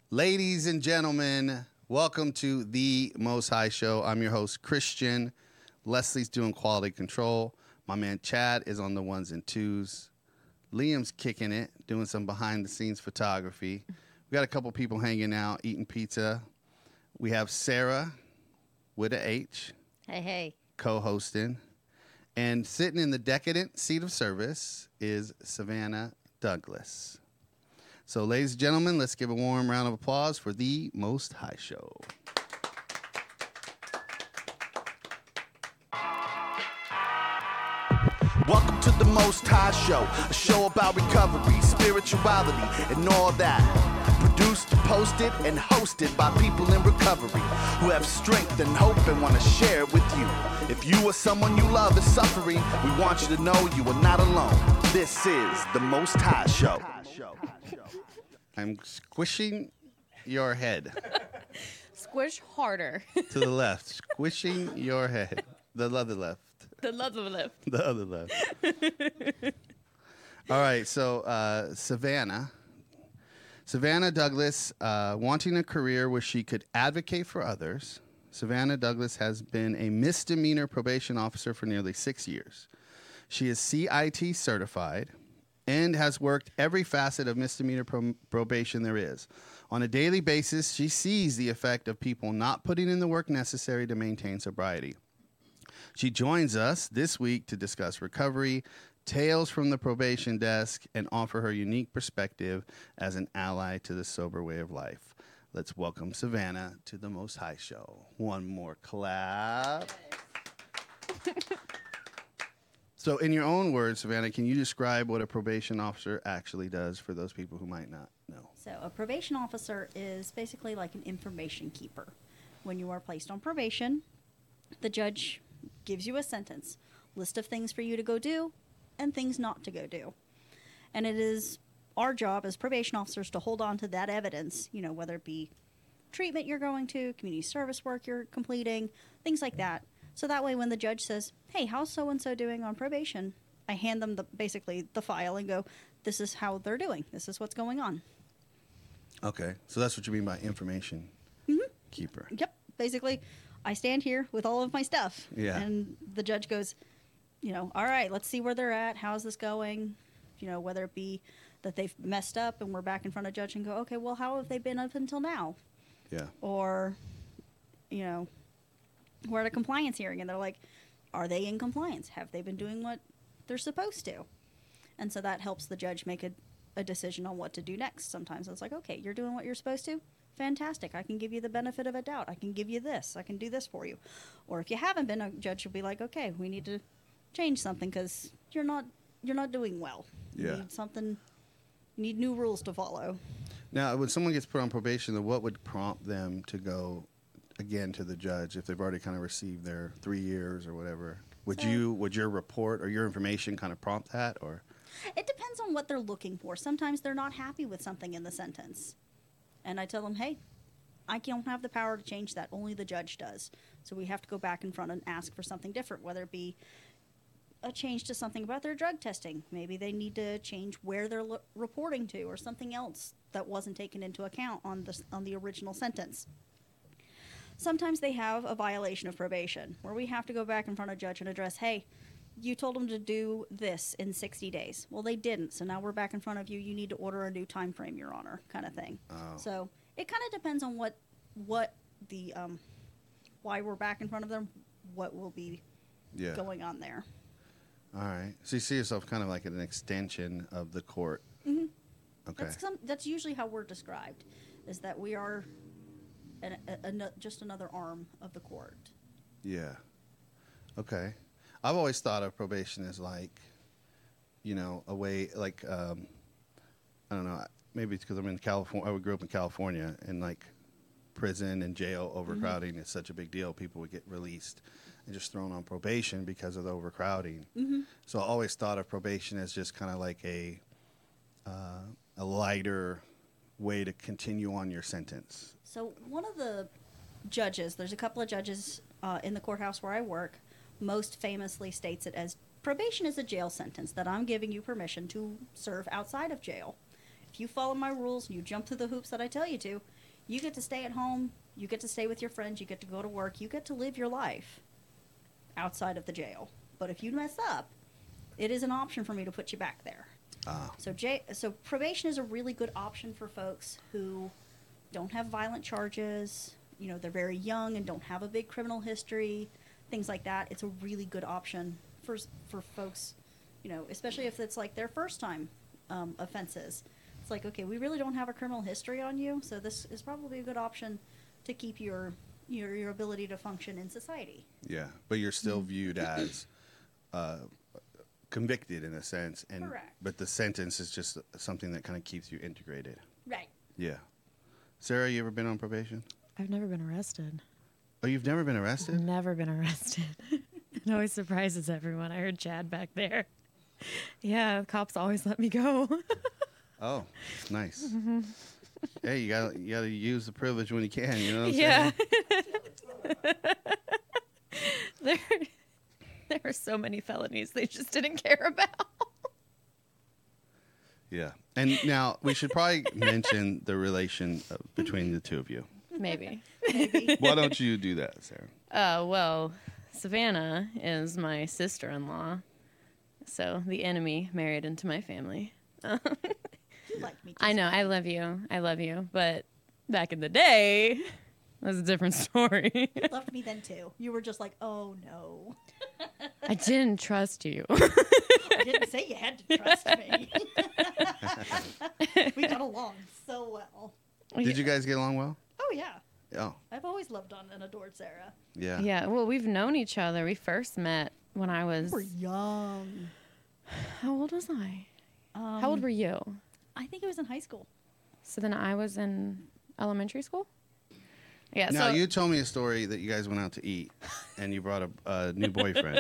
Ladies and gentlemen, welcome to the Most High Show. I'm your host, Christian. Leslie's doing quality control. My man Chad is on the ones and twos. Liam's kicking it, doing some behind-the-scenes photography. We got a couple people hanging out, eating pizza. We have Sarah with a H. Hey. Co-hosting. And sitting in the decadent seat of service is Savannah Douglas. So, ladies and gentlemen, let's give a warm round of applause for the Most High Show. Welcome to the Most High Show, a show about recovery, spirituality, and all that. Produced, posted, and hosted by people in recovery who have strength and hope and want to share it with you. If you or someone you love is suffering, we want you to know you are not alone. This is the Most High Show. I'm squishing your head. Squish harder. To the left. Squishing your head. The other left. The other left. The other left. All right, so Savannah Douglas, wanting a career where she could advocate for others. Savannah Douglas has been a misdemeanor probation officer for nearly 6 years. She is CIT certified and has worked every facet of misdemeanor probation there is. On a daily basis, she sees the effect of people not putting in the work necessary to maintain sobriety. She joins us this week to discuss recovery, tales from the probation desk, and offer her unique perspective as an ally to the sober way of life. Let's welcome Savannah to the Most High Show. One more clap. So in your own words, Savannah, can you describe what a probation officer actually does for those people who might not know? So a probation officer is basically like an information keeper. When you are placed on probation, the judge gives you a sentence, list of things for you to go do and things not to go do. And it is our job as probation officers to hold on to that evidence, you know, whether it be treatment you're going to, community service work you're completing, things like that. So that way when the judge says, hey, how's so-and-so doing on probation? I hand them basically the file and go, this is how they're doing. This is what's going on. Okay, so that's what you mean by information keeper. Yep, basically I stand here with all of my stuff. Yeah. And the judge goes, you know, all right, let's see where they're at. How's this going? You know, whether it be that they've messed up and we're back in front of judge and go, okay, well, how have they been up until now? Yeah. Or, you know, we're at a compliance hearing and they're like, are they in compliance? Have they been doing what they're supposed to? And so that helps the judge make a decision on what to do next. Sometimes it's like, okay, you're doing what you're supposed to. Fantastic. I can give you the benefit of a doubt. I can give you this. I can do this for you. Or if you haven't been, a judge will be like, okay, we need to change something because you're not doing well. Yeah. You need something. You need new rules to follow. Now, when someone gets put on probation, what would prompt them to go again to the judge if they've already kind of received their 3 years or whatever? Would your report or your information kind of prompt that, or? It depends on what they're looking for. Sometimes they're not happy with something in the sentence. And I tell them, hey, I don't have the power to change that. Only the judge does. So we have to go back in front and ask for something different, whether it be a change to something about their drug testing. Maybe they need to change where they're reporting to or something else that wasn't taken into account on the original sentence. Sometimes they have a violation of probation where we have to go back in front of a judge and address, hey, you told them to do this in 60 days. Well, they didn't, so now we're back in front of you. You need to order a new time frame, Your Honor, kind of thing. Oh. So it kind of depends on what the why we're back in front of them, what will be going on there. All right. So you see yourself kind of like an extension of the court. Mm-hmm. Okay. That's usually how we're described, is that we are just another arm of the court. Yeah. Okay. I've always thought of probation as like, you know, a way like, I don't know, maybe it's because I'm in California. I grew up in California, and like prison and jail overcrowding is such a big deal. People would get released and just thrown on probation because of the overcrowding. Mm-hmm. So I always thought of probation as just kind of like a lighter way to continue on your sentence. So one of the judges, there's a couple of judges in the courthouse where I work, most famously states it as probation is a jail sentence that I'm giving you permission to serve outside of jail. If if you follow my rules and you jump through the hoops that I tell you to, you get to stay at home, you get to stay with your friends, you get to go to work, you get to live your life outside of the jail. But if you mess up, it is an option for me to put you back there. So probation is a really good option for folks who don't have violent charges, you know, they're very young and don't have a big criminal history, things like that. It's a really good option for folks, you know, especially if it's like their first time offenses. It's like, okay, we really don't have a criminal history on you, so this is probably a good option to keep your ability to function in society. Yeah, but you're still viewed as convicted in a sense, and Correct. but the sentence is just something that kind of keeps you integrated. Right. Yeah. Sarah, you ever been on probation? I've never been arrested. Oh, you've never been arrested? Never been arrested. It always surprises everyone. I heard Chad back there. Yeah, cops always let me go. Oh, nice. Hey, you gotta use the privilege when you can. You know what I'm Yeah. saying? There are so many felonies they just didn't care about. Yeah. And now we should probably mention the relation between the two of you. Maybe. Why don't you do that, Sarah? Well, Savannah is my sister-in-law. So the enemy married into my family. You like me too. I know. I love you. But back in the day, it was a different story. You loved me then too. You were just like, oh no. I didn't trust you. I didn't say you had to trust me. We got along so well. Did you guys get along well? Oh yeah. Oh, I've always loved on and adored Sarah. yeah. Yeah, well, we've known each other. We first met when I was... We were young. How old was I? How old were you? I think it was in high school. So then I was in elementary school? Yeah, Now, so... you told me a story that you guys went out to eat, and you brought a new boyfriend.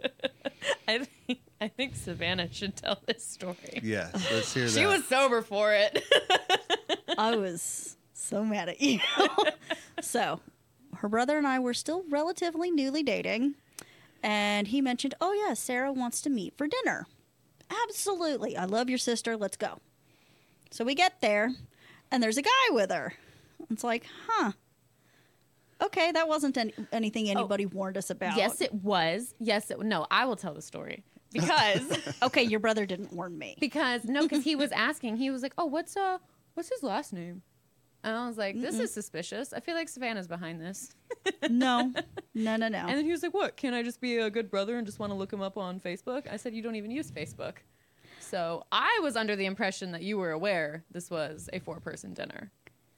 I think Savannah should tell this story. Yes, let's hear that. She was sober for it. I was so mad at you. So, her brother and I were still relatively newly dating, and he mentioned, oh yeah, Sarah wants to meet for dinner. Absolutely. I love your sister. Let's go. So we get there, and there's a guy with her. It's like, huh. Okay, that wasn't anything anybody warned us about. Yes, it was. No, I will tell the story. Because... Okay, your brother didn't warn me. because he was asking. He was like, oh, what's his last name? And I was like, this is suspicious. I feel like Savannah's behind this. No. And then he was like, what? Can I just be a good brother and just want to look him up on Facebook? I said, you don't even use Facebook. So I was under the impression that you were aware this was a 4-person dinner.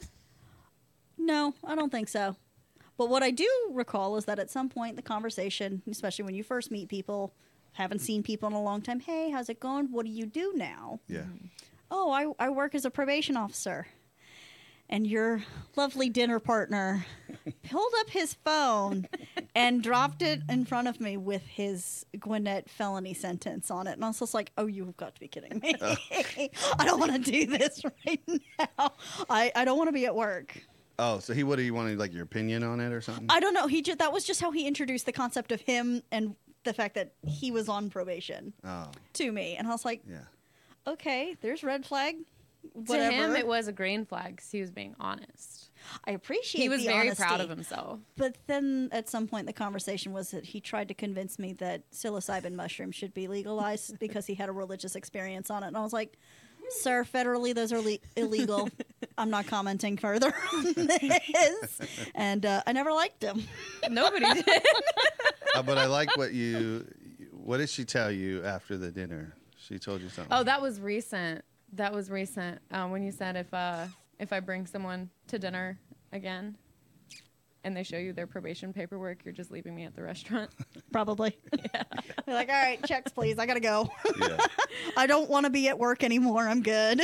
No, I don't think so. But what I do recall is that at some point in the conversation, especially when you first meet people, haven't seen people in a long time, hey, how's it going? What do you do now? Yeah. Oh, I work as a probation officer. And your lovely dinner partner pulled up his phone and dropped it in front of me with his Gwinnett felony sentence on it. And I was just like, oh, you've got to be kidding me. I don't want to do this right now. I don't want to be at work. Oh, so he wanted like your opinion on it or something? I don't know. That was just how he introduced the concept of him and the fact that he was on probation to me. And I was like, Yeah. okay, there's red flag. Whatever. To him, it was a green flag because he was being honest. I appreciate He was the very honesty. proud of himself. But then at some point, the conversation was that he tried to convince me that psilocybin mushrooms should be legalized because he had a religious experience on it. And I was like, sir, federally, those are illegal. I'm not commenting further on this. And I never liked him. Nobody did. But I like what did she tell you after the dinner? She told you something. Oh, that was recent. When you said if I bring someone to dinner again and they show you their probation paperwork, you're just leaving me at the restaurant. Probably. Yeah. They're like, all right, checks, please. I got to go. Yeah. I don't want to be at work anymore. I'm good.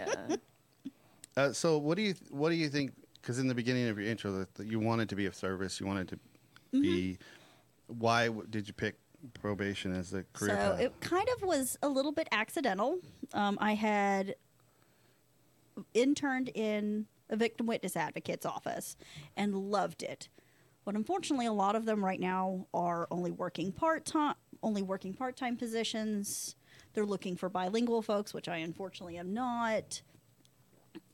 Yeah. So what do you think? Because in the beginning of your intro, that you wanted to be of service. You wanted to be. Why did you pick probation as a career path? So it kind of was a little bit accidental. I had interned in a victim witness advocate's office and loved it. But unfortunately, a lot of them right now are only working part-time positions. They're looking for bilingual folks, which I unfortunately am not.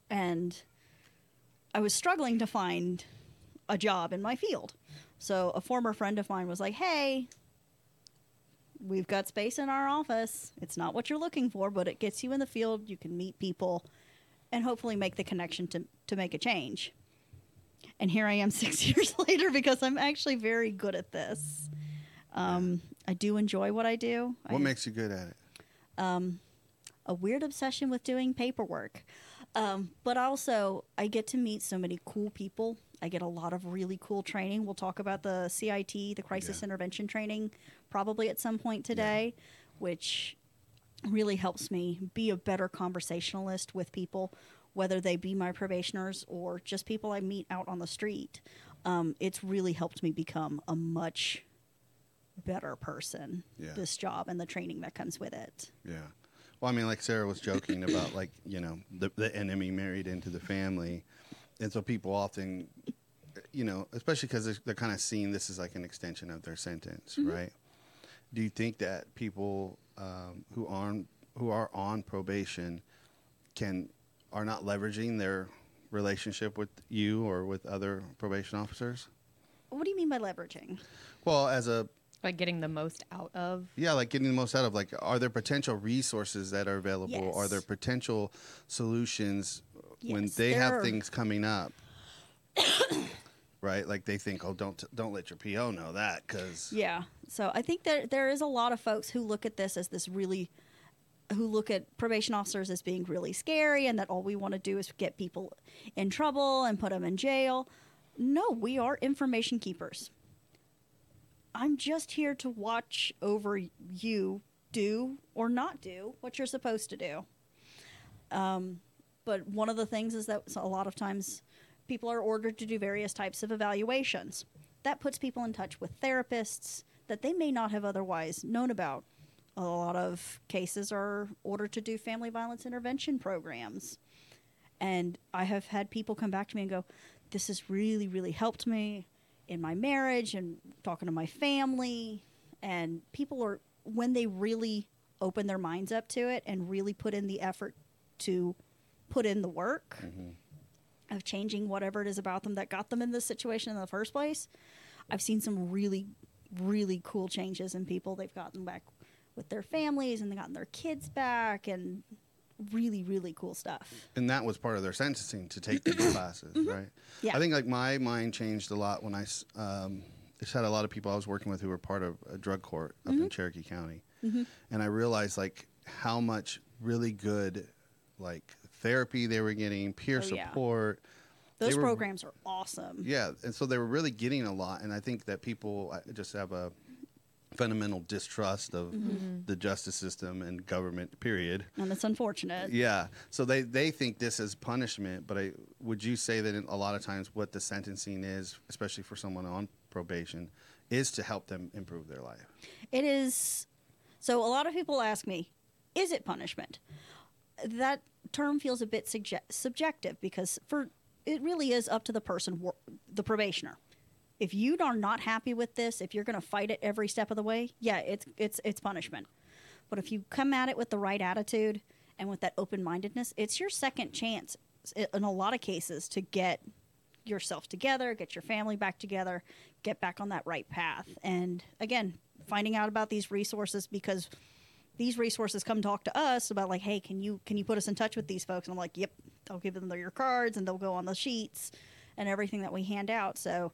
and I was struggling to find a job in my field. So a former friend of mine was like, hey, we've got space in our office. It's not what you're looking for, but it gets you in the field. You can meet people and hopefully make the connection to make a change. And here I am 6 years later because I'm actually very good at this. I do enjoy what I do. What makes you good at it? A weird obsession with doing paperwork. But also, I get to meet so many cool people. I get a lot of really cool training. We'll talk about the CIT, the Crisis Intervention Training, probably at some point today, which really helps me be a better conversationalist with people, whether they be my probationers or just people I meet out on the street. It's really helped me become a much better person, this job and the training that comes with it. Yeah. Well, I mean, like Sarah was joking about, like, you know, the enemy married into the family. And so people often, you know, especially because they're kind of seeing this as like an extension of their sentence, right? Do you think that people who are on probation are not leveraging their relationship with you or with other probation officers? What do you mean by leveraging? Well, Like getting the most out of. yeah, like getting the most out of, like, are there potential resources that are available? Yes. Are there potential solutions when Yes, they there have are. things coming up? Right? Like they think, oh, don't let your PO know that, because Yeah. So I think that there is a lot of folks who look at this as who look at probation officers as being really scary and that all we want to do is get people in trouble and put them in jail. No, we are information keepers. I'm just here to watch over you do or not do what you're supposed to do. But one of the things is that a lot of times people are ordered to do various types of evaluations. That puts people in touch with therapists that they may not have otherwise known about. A lot of cases are ordered to do family violence intervention programs. And I have had people come back to me and go, this has really, really helped me in my marriage and talking to my family. And people are, when they really open their minds up to it and really put in the effort to put in the work of changing whatever it is about them that got them in this situation in the first place, I've seen some really, really cool changes in people. They've gotten back with their families and they've gotten their kids back and really, really cool stuff. and that was part of their sentencing, to take these classes, right? Yeah. I think, like, my mind changed a lot when I just had a lot of people I was working with who were part of a drug court up in Cherokee County, and I realized, like, how much really good, like, therapy they were getting, peer Oh, yeah. support. Those They were- programs are awesome. Yeah, and so they were really getting a lot, and I think that people just have a fundamental distrust of the justice system and government, period. And it's unfortunate. Yeah, so they think this is punishment, but would you say that a lot of times what the sentencing is, especially for someone on probation, is to help them improve their life? It is. So a lot of people ask me, is it punishment? That term feels a bit subjective because it really is up to the person, the probationer. If you are not happy with this, if you're going to fight it every step of the way, yeah, it's punishment. But if you come at it with the right attitude and with that open-mindedness, it's your second chance in a lot of cases to get yourself together, get your family back together, get back on that right path. And again, finding out about these resources, because these resources come talk to us about, like, hey, can you put us in touch with these folks? And I'm like, yep, I'll give them your cards and they'll go on the sheets and everything that we hand out. So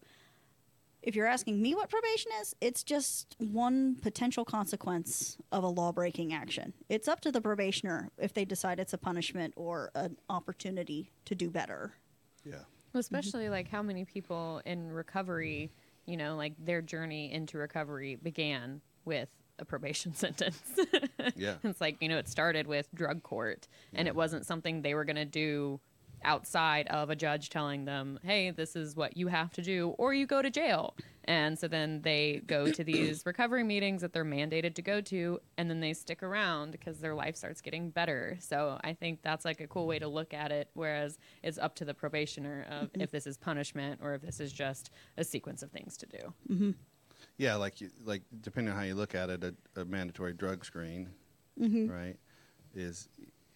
if you're asking me what probation is, it's just one potential consequence of a law-breaking action. It's up to the probationer if they decide it's a punishment or an opportunity to do better. Yeah. Well, especially like how many people in recovery, you know, like their journey into recovery began with a probation sentence. Yeah. It's like, you know, it started with drug court and it wasn't something they were going to do outside of a judge telling them, hey, this is what you have to do, or you go to jail. And so then they go to these recovery meetings that they're mandated to go to, and then they stick around because their life starts getting better. So I think that's like a cool way to look at it, whereas it's up to the probationer of if this is punishment or if this is just a sequence of things to do. Yeah, like depending on how you look at it, a mandatory drug screen, right, is,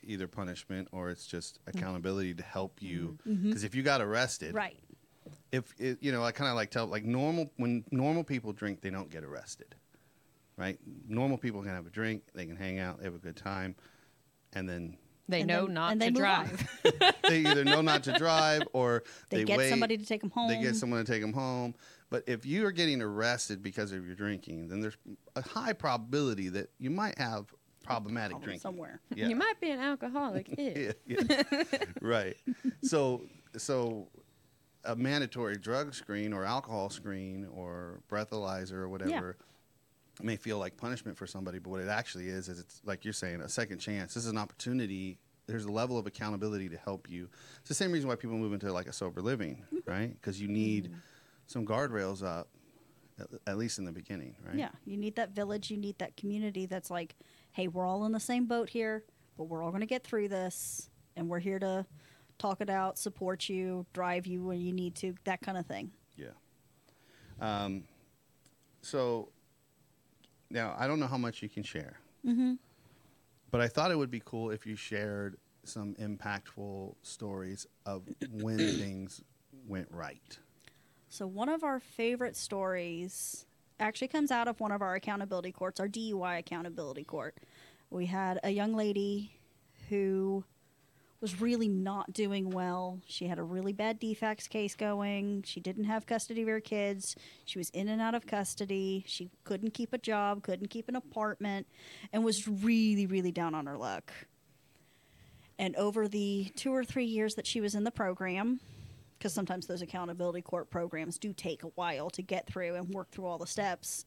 either punishment or it's just accountability to help you. Because if you got arrested, Right. if it, you know, I kind of like tell like when normal people drink, they don't get arrested, right? Normal people can have a drink, they can hang out, they have a good time, and then They And know then- not and to they move on. drive. they either know not to drive or They get wait. somebody to take them home. They get someone to take them home. But if you are getting arrested because of your drinking, then there's a high probability that you might have problematic Problem drinking somewhere. Yeah. You might be an alcoholic. Yeah, yeah. Right. So a mandatory drug screen or alcohol screen or breathalyzer or whatever may feel like punishment for somebody, but what it actually is it's like you're saying, a second chance. This is an opportunity. There's a level of accountability to help you. It's the same reason why people move into like a sober living, right? Because you need some guardrails up, at least in the beginning, right? Yeah, you need that village. You need that community that's like, hey, we're all in the same boat here, but we're all going to get through this, and we're here to talk it out, support you, drive you when you need to, that kind of thing. Yeah. So now I don't know how much you can share, but I thought it would be cool if you shared some impactful stories of when things went right. So one of our favorite stories actually comes out of one of our accountability courts, our DUI accountability court. We had a young lady who was really not doing well. She had a really bad defects case going. She didn't have custody of her kids. She was in and out of custody. She couldn't keep a job, couldn't keep an apartment, and was really, really down on her luck. And over the 2 or 3 years that she was in the program, because sometimes those accountability court programs do take a while to get through and work through all the steps,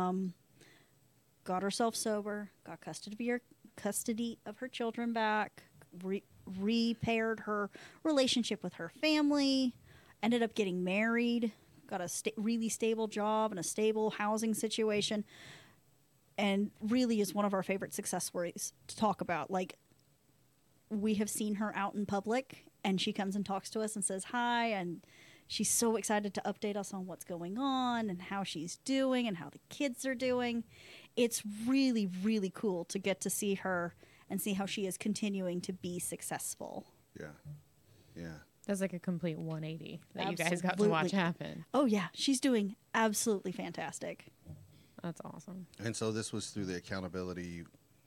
got herself sober, got custody of her children back, repaired her relationship with her family, ended up getting married, got a really stable job and a stable housing situation, and really is one of our favorite success stories to talk about. Like, we have seen her out in public, and she comes and talks to us and says hi, and she's so excited to update us on what's going on and how she's doing and how the kids are doing. It's really, really cool to get to see her and see how she is continuing to be successful. Yeah. Yeah. That's like a complete 180 that you guys got to watch Absolutely. happen. Oh, yeah. She's doing absolutely fantastic. That's awesome. And so this was through the accountability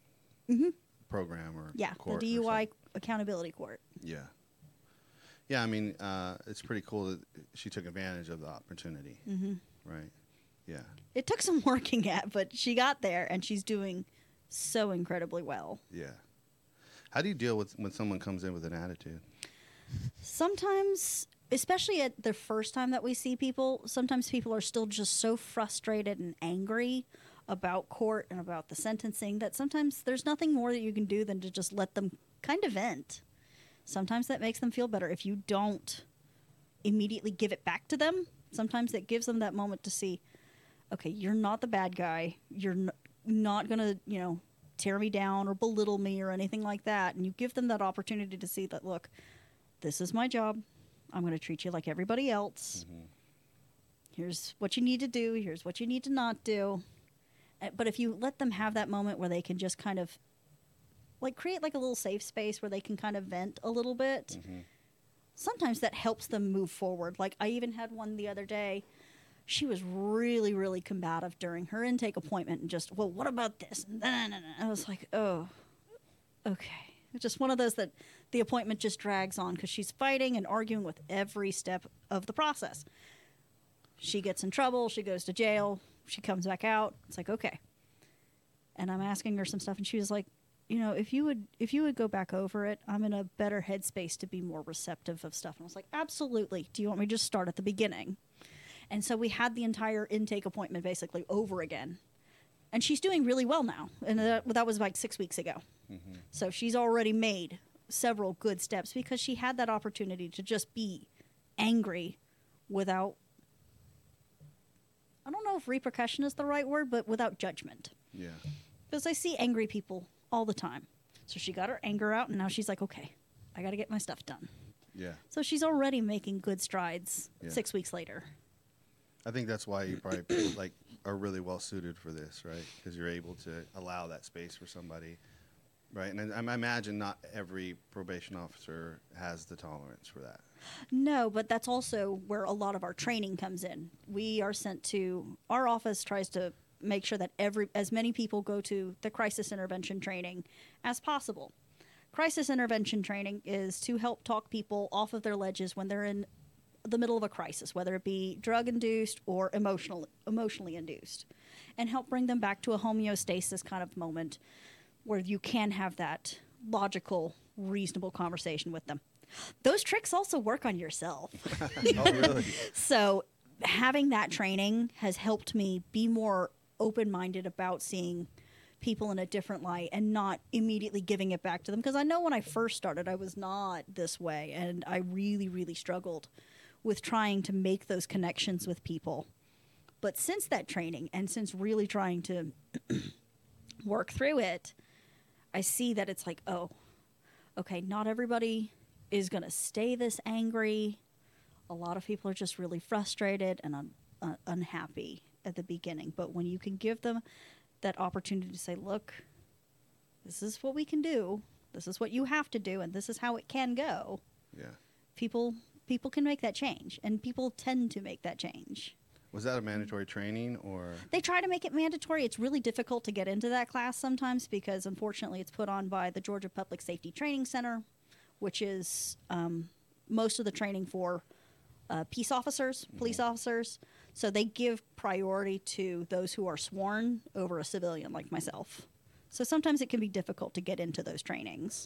program or Yeah, court the or DUI something. accountability court. Yeah. Yeah, I mean, it's pretty cool that she took advantage of the opportunity. Right. Yeah. It took some working at, but she got there, and she's doing so incredibly well. Yeah. How do you deal with when someone comes in with an attitude? Sometimes, especially at the first time that we see people, sometimes people are still just so frustrated and angry about court and about the sentencing that sometimes there's nothing more that you can do than to just let them kind of vent. Sometimes that makes them feel better. If you don't immediately give it back to them, sometimes it gives them that moment to see, okay, you're not the bad guy. You're not going to, tear me down or belittle me or anything like that. And you give them that opportunity to see that, look, this is my job. I'm going to treat you like everybody else. Here's what you need to do. Here's what you need to not do. But if you let them have that moment where they can just kind of like create like a little safe space where they can kind of vent a little bit, sometimes that helps them move forward. Like I even had one the other day. She was really, really combative during her intake appointment and just, well, what about this? And then I was like, oh, okay. It's just one of those that the appointment just drags on because she's fighting and arguing with every step of the process. She gets in trouble. She goes to jail. She comes back out. It's like, okay. And I'm asking her some stuff, and she was like, if you would go back over it, I'm in a better headspace to be more receptive of stuff. And I was like, absolutely. Do you want me to just start at the beginning? And so we had the entire intake appointment basically over again. And she's doing really well now. And that was like 6 weeks ago. So she's already made several good steps because she had that opportunity to just be angry without, I don't know if repercussion is the right word, but without judgment. Yeah. Because I see angry people all the time. So she got her anger out, and now she's like, okay, I got to get my stuff done. Yeah. So she's already making good strides Yeah. 6 weeks later. I think that's why you probably are really well suited for this, right? Because you're able to allow that space for somebody Right, and I imagine not every probation officer has the tolerance for that. No, but that's also where a lot of our training comes in. We are sent to our office tries to make sure that as many people go to the crisis intervention training as possible. Crisis intervention training is to help talk people off of their ledges when they're in the middle of a crisis, whether it be drug induced or emotionally induced, and help bring them back to a homeostasis kind of moment where you can have that logical, reasonable conversation with them. Those tricks also work on yourself. Oh, really? So having that training has helped me be more open-minded about seeing people in a different light and not immediately giving it back to them. Because I know when I first started, I was not this way. And I really, really struggled with trying to make those connections with people. But since that training and since really trying to work through it, I see that it's like, oh, okay, not everybody is going to stay this angry. A lot of people are just really frustrated and unhappy at the beginning. But when you can give them that opportunity to say, look, this is what we can do. This is what you have to do. And this is how it can go. Yeah. People can make that change. And people tend to make that change. Was that a mandatory training or? They try to make it mandatory. It's really difficult to get into that class sometimes because, unfortunately, it's put on by the Georgia Public Safety Training Center, which is most of the training for peace officers, police officers. So they give priority to those who are sworn over a civilian like myself. So sometimes it can be difficult to get into those trainings.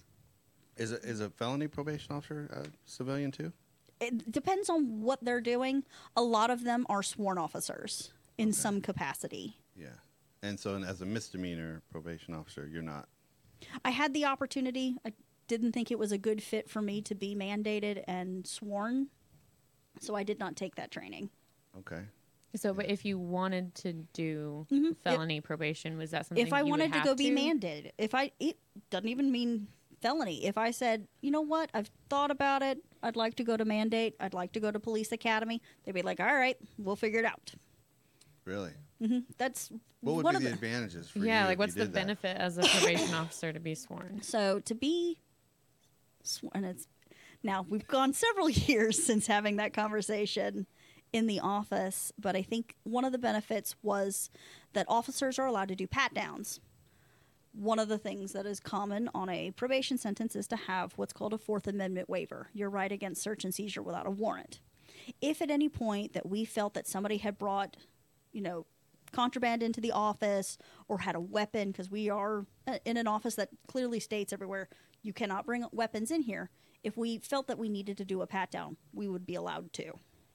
Is a felony probation officer a civilian too? It depends on what they're doing. A lot of them are sworn officers in some capacity. Yeah. And so as a misdemeanor probation officer, you're not. I had the opportunity. I didn't think it was a good fit for me to be mandated and sworn. So I did not take that training. Okay. So, but if you wanted to do Mhm. felony probation, was that something If I you wanted would to have go be mandated, it doesn't even mean felony. If I said, you know what, I've thought about it. I'd like to go to mandate. I'd like to go to police academy. They'd be like, all right, we'll figure it out. Really? That's What would one be of the advantages for you? Yeah, if like you what's the did that? benefit as a probation officer to be sworn? So to be sworn, it's now we've gone several years since having that conversation in the office, but I think one of the benefits was that officers are allowed to do pat downs. One of the things that is common on a probation sentence is to have what's called a Fourth Amendment waiver, your right against search and seizure without a warrant. If at any point that we felt that somebody had brought, contraband into the office or had a weapon, because we are in an office that clearly states everywhere you cannot bring weapons in here. If we felt that we needed to do a pat down, we would be allowed to.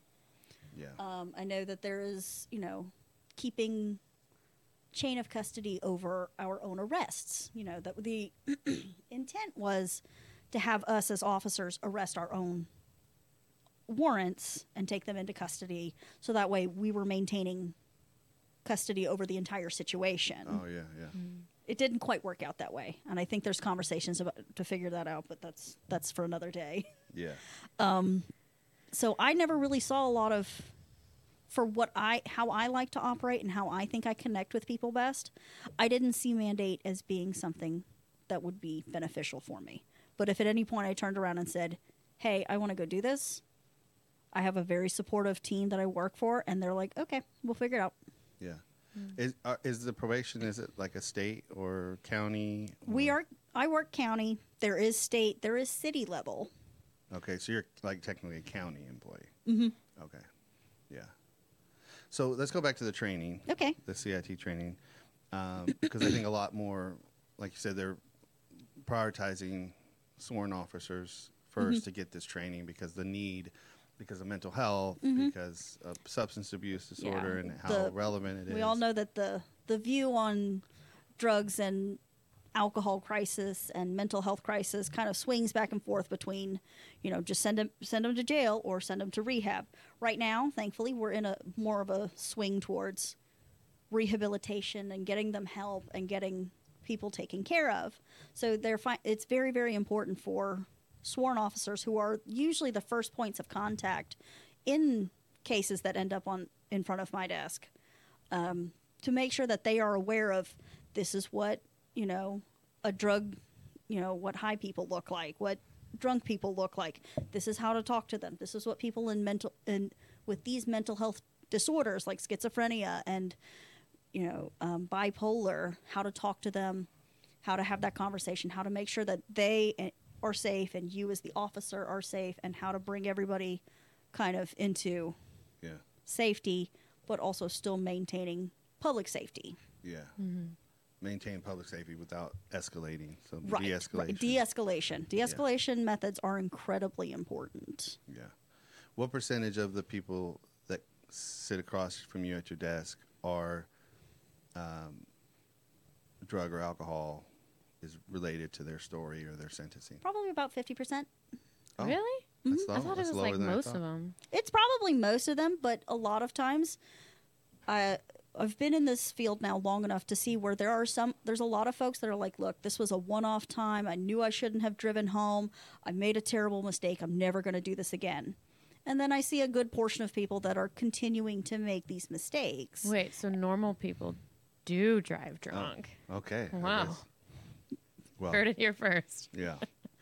Yeah. I know that there is, keeping chain of custody over our own arrests. That the intent was to have us as officers arrest our own warrants and take them into custody, so that way we were maintaining custody over the entire situation. Oh yeah, yeah. It didn't quite work out that way, and I think there's conversations to figure that out, but that's for another day. Yeah. So I never really saw a lot of, for how I like to operate and how I think I connect with people best. I didn't see mandate as being something that would be beneficial for me. But if at any point I turned around and said, hey, I want to go do this, I have a very supportive team that I work for, and they're like, okay, we'll figure it out. Yeah. Is the probation, is it like a state or county? I work county. There is state, there is city level. Okay, so you're like technically a county employee. Mm-hmm. Okay. Yeah. So let's go back to the training. Okay. The CIT training. Because I think a lot more, like you said, they're prioritizing sworn officers first to get this training because of mental health, because of substance abuse disorder, and how relevant it is. We all know that the view on drugs and alcohol crisis and mental health crisis kind of swings back and forth between, just send them to jail or send them to rehab. Right now, thankfully, we're in a more of a swing towards rehabilitation and getting them help and getting people taken care of. So it's very, very important for sworn officers, who are usually the first points of contact in cases that end up in front of my desk, to make sure that they are aware of, this is what a drug what high people look like, what drunk people look like. This is how to talk to them. This is what people with these mental health disorders like schizophrenia and bipolar, how to talk to them, how to have that conversation, how to make sure that they are safe and you as the officer are safe, and how to bring everybody kind of into safety, but also still maintaining public safety. Yeah. Maintain public safety without escalating. So Right. de-escalation. Right. De-escalation. De-escalation methods are incredibly important. Yeah. What percentage of the people that sit across from you at your desk are drug or alcohol is related to their story or their sentencing? Probably about 50%. Oh, Really? That's low. I thought it That's was lower like than I most thought. of them. It's probably most of them, but a lot of times I've been in this field now long enough to see where there's a lot of folks that are like, look, this was a one-off time. I knew I shouldn't have driven home. I made a terrible mistake. I'm never going to do this again. And then I see a good portion of people that are continuing to make these mistakes. Wait, so normal people do drive drunk? Okay. I Wow. guess. Well, Heard it here first. yeah.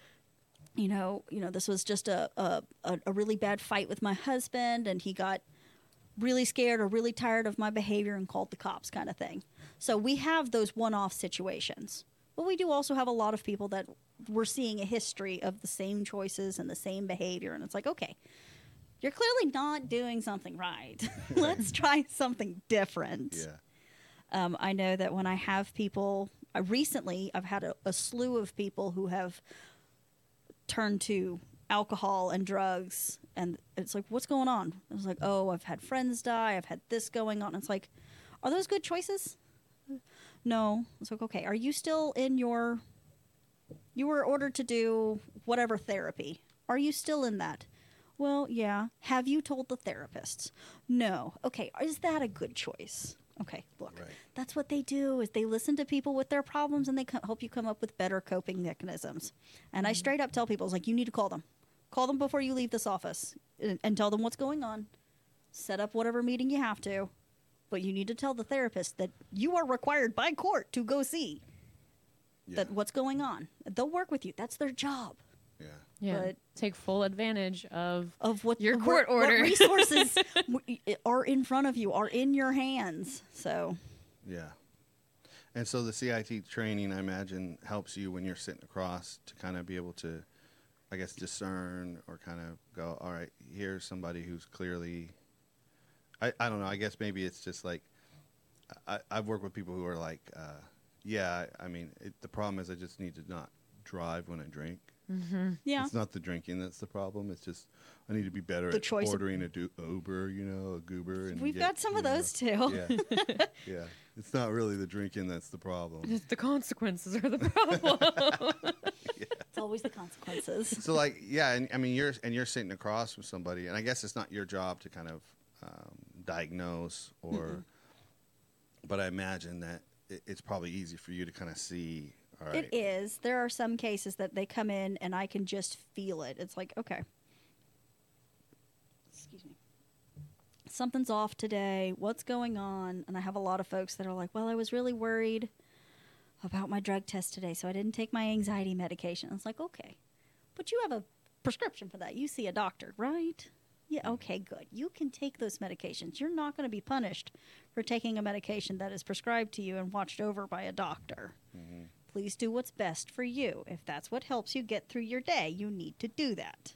This was just a really bad fight with my husband, and he got really scared or really tired of my behavior and called the cops, kind of thing. So we have those one-off situations. But we do also have a lot of people that we're seeing a history of the same choices and the same behavior. And it's like, okay, you're clearly not doing something right. Let's try something different. Yeah. I know that when I have people, recently I've had a slew of people who have turned to alcohol and drugs, and it's like, what's going on? I was like, oh, I've had friends die, I've had this going on. It's like, are those good choices? No. It's like, okay, are you still you were ordered to do whatever therapy. Are you still in that? Well, yeah. Have you told the therapists? No. Okay, is that a good choice? Okay, look, Right. That's what they do is they listen to people with their problems and they help you come up with better coping mechanisms. And I straight up tell people, it's like, you need to call them. Call them before you leave this office and tell them what's going on. Set up whatever meeting you have to. But you need to tell the therapist that you are required by court to go see that what's going on. They'll work with you. That's their job. Yeah. Yeah. But- Take full advantage of What your court order. What resources are in front of you, are in your hands. So Yeah. And so the CIT training, I imagine, helps you when you're sitting across to kind of be able to, I guess, discern or kind of go, all right, here's somebody who's clearly, I don't know, I guess maybe it's just like, I've worked with people who are like, the problem is I just need to not drive when I drink. yeah, It's not the drinking that's the problem. It's just I need to be better The at choice of- ordering a Uber, a goober. And we've get, got some of you know, those too. Yeah. Yeah. It's not really the drinking that's the problem. the consequences are the problem. It's always the consequences. So like, yeah, and I mean, you're sitting across from somebody, and I guess it's not your job to kind of diagnose or, but I imagine that it's probably easy for you to kind of see. All right. It is. There are some cases that they come in and I can just feel it. It's like, okay, excuse me, something's off today. What's going on? And I have a lot of folks that are like, well, I was really worried about my drug test today, so I didn't take my anxiety medication. It's like, okay, but you have a prescription for that. You see a doctor, right? Yeah, okay, good. You can take those medications. You're not going to be punished for taking a medication that is prescribed to you and watched over by a doctor. Please do what's best for you. If that's what helps you get through your day, you need to do that.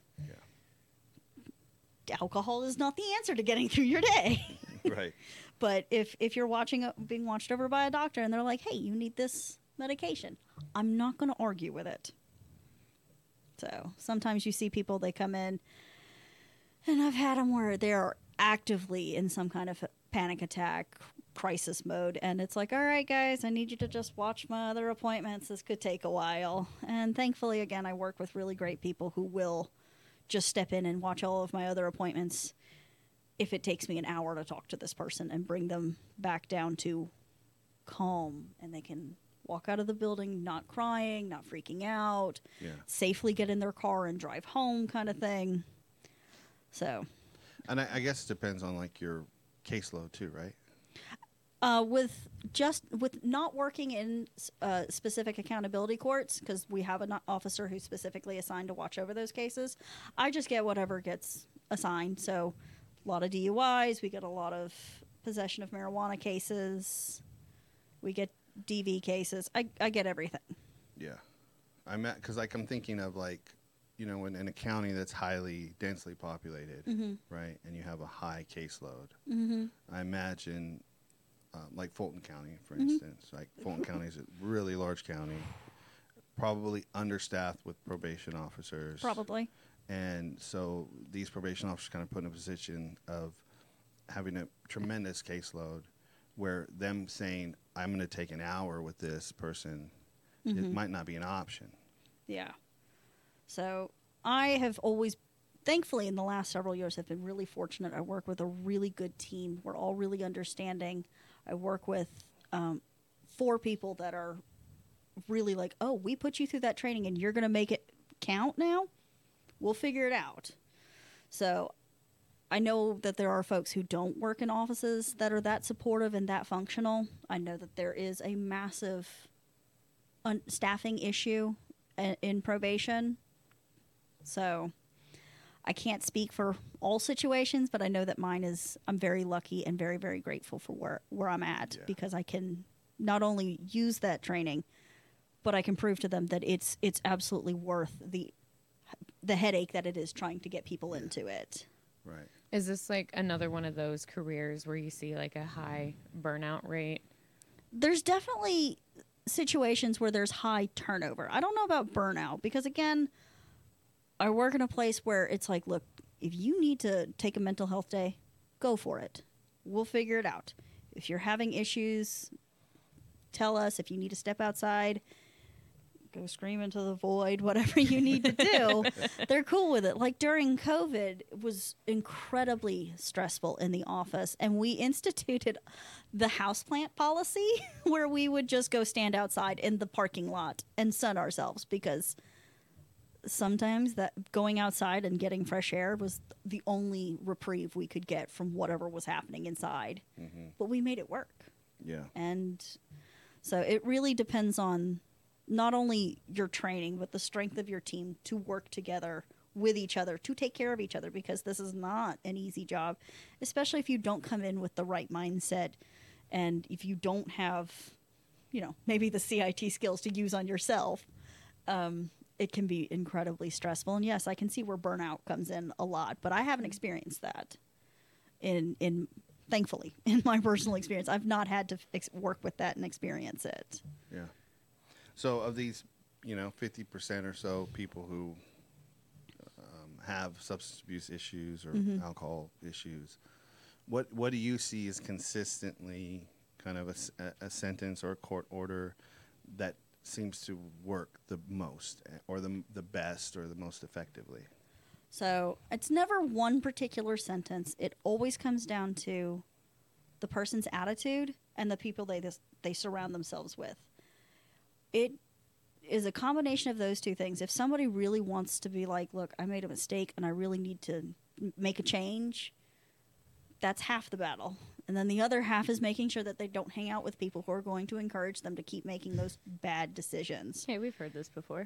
Yeah. Alcohol is not the answer to getting through your day. Right. But if you're being watched over by a doctor and they're like, hey, you need this medication, I'm not going to argue with it. So sometimes you see people, they come in, and I've had them where they're actively in some kind of panic attack, crisis mode, and it's like, all right, guys, I need you to just watch my other appointments. This could take a while. And thankfully, again, I work with really great people who will just step in and watch all of my other appointments if it takes me an hour to talk to this person and bring them back down to calm, and they can walk out of the building not crying, not freaking out, Yeah. safely get in their car and drive home, kind of thing. So And I guess it depends on like your caseload too, right? With not working in specific accountability courts, because we have an officer who's specifically assigned to watch over those cases, I just get whatever gets assigned. So a lot of DUIs, we get a lot of possession of marijuana cases, we get DV cases. I get everything. Yeah. Because like I'm thinking of like, you know, in a county that's highly densely populated, right, and you have a high caseload, I imagine, like Fulton County, for instance, like Fulton County is a really large county, probably understaffed with probation officers. Probably. And so these probation officers kind of put in a position of having a tremendous caseload where them saying, I'm going to take an hour with this person, it might not be an option. Yeah. So I have always, thankfully, in the last several years, have been really fortunate. I work with a really good team. We're all really understanding. I work with 4 people that are really like, oh, we put you through that training and you're going to make it count now? We'll figure it out. So I know that there are folks who don't work in offices that are that supportive and that functional. I know that there is a massive staffing issue in probation. So I can't speak for all situations, but I know that mine is, I'm very lucky and very, very grateful for where I'm at, because I can not only use that training, but I can prove to them that it's absolutely worth the headache that it is trying to get people into it. Right. Is this like another one of those careers where you see like a high burnout rate? There's definitely situations where there's high turnover. I don't know about burnout because, again, I work in a place where it's like, look, if you need to take a mental health day, go for it. We'll figure it out. If you're having issues, tell us. If you need to step outside, go scream into the void, whatever you need to do. They're cool with it. Like during COVID, it was incredibly stressful in the office, and we instituted the houseplant policy where we would just go stand outside in the parking lot and sun ourselves, because sometimes that going outside and getting fresh air was the only reprieve we could get from whatever was happening inside. But we made it work. Yeah. And so it really depends on not only your training, but the strength of your team to work together with each other, to take care of each other, because this is not an easy job, especially if you don't come in with the right mindset. And if you don't have, maybe the CIT skills to use on yourself, it can be incredibly stressful. And yes, I can see where burnout comes in a lot, but I haven't experienced that thankfully, in my personal experience. I've not had to work with that and experience it. Yeah. So of these, 50% or so people who have substance abuse issues or alcohol issues, what do you see as consistently kind of a sentence or a court order that seems to work the most or the best or the most effectively? So it's never one particular sentence. It always comes down to the person's attitude and the people they surround themselves with. It is a combination of those two things. If somebody really wants to be like, look, I made a mistake and I really need to make a change, that's half the battle. And then the other half is making sure that they don't hang out with people who are going to encourage them to keep making those bad decisions. Hey, we've heard this before.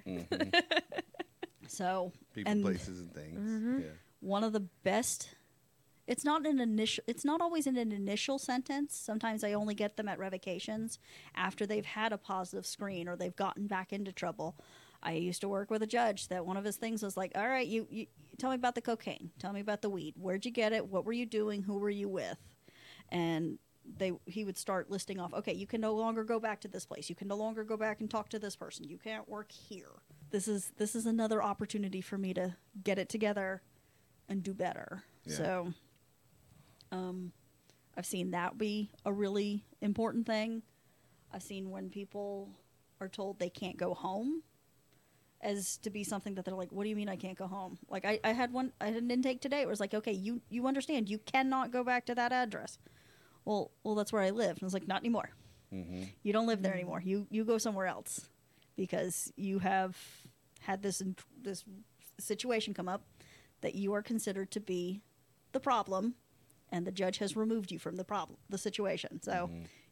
So people, places, and things. Yeah. One of the best. It's not always in an initial sentence. Sometimes I only get them at revocations after they've had a positive screen or they've gotten back into trouble. I used to work with a judge that one of his things was like, all right, you tell me about the cocaine. Tell me about the weed. Where'd you get it? What were you doing? Who were you with? And he would start listing off, okay, you can no longer go back to this place. You can no longer go back and talk to this person. You can't work here. This is another opportunity for me to get it together and do better. Yeah. So I've seen that be a really important thing. I've seen when people are told they can't go home as to be something that they're like, what do you mean I can't go home? Like I had an intake today. It was like, okay, you understand you cannot go back to that address. Well, that's where I live. And I was like, not anymore. Mm-hmm. You don't live there anymore. You go somewhere else because you have had this situation come up that you are considered to be the problem, and the judge has removed you from the situation. So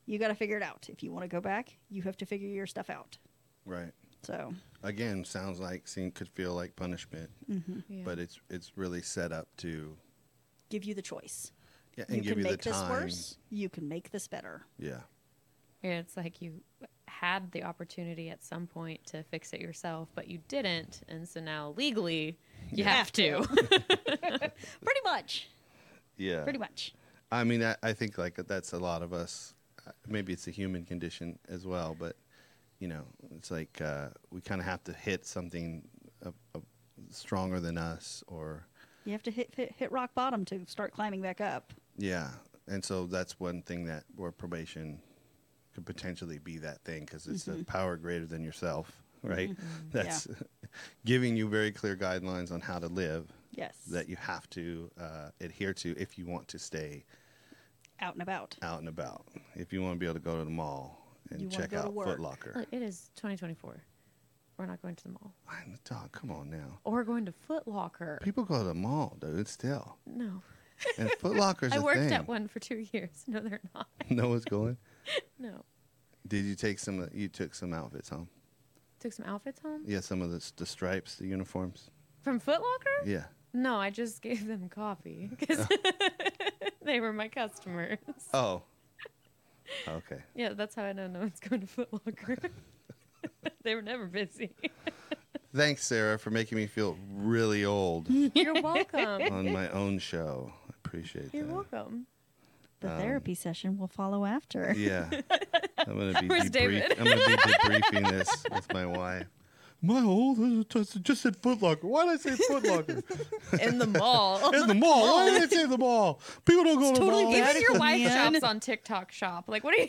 You got to figure it out. If you want to go back, you have to figure your stuff out. Right. So, Again, sounds like could feel like punishment, Yeah. but it's really set up to give you the choice. and You give can you the make this time. worse. You can make this better. Yeah. Yeah, it's like you had the opportunity at some point to fix it yourself, but you didn't, and so now legally you have to. Pretty much. Yeah. Pretty much. I mean, I think like that's a lot of us. Maybe it's a human condition as well, but it's like we kind of have to hit something stronger than us, or You have to hit rock bottom to start climbing back up. yeah. And so that's one thing where probation could potentially be that thing, because it's a power greater than yourself, right? That's giving you very clear guidelines on how to live Yes. that you have to adhere to if you want to stay Out and about. out and about. If you want to be able to go to the mall and You wanna check go to out work. Foot Locker. Look, it is 2024. We're not going to the mall. Dog, come on now. Or we're going to Foot Locker. People go to the mall, dude, still. No. And Foot Locker's I a worked thing. at one for 2 years. No, they're not. No one's going. No. Did you take some? You took some outfits home. Took some outfits home? Yeah, some of the stripes, the uniforms. From Foot Locker? Yeah. No, I just gave them coffee because they were my customers. Oh. Okay. Yeah, that's how I know no one's going to Foot Locker. They were never busy. Thanks, Sarah, for making me feel really old You're welcome. on my own show. I appreciate You're that. welcome. The therapy session will follow after. Yeah. I'm gonna be Where's David? I'm gonna be debriefing this with my wife. My old just said Foot Locker. Why did I say Foot Locker? In the mall. In the mall. Why did I say the mall? People don't go to the totally mall. bad. Even your wife Man. shops on TikTok shop. Like, what are you?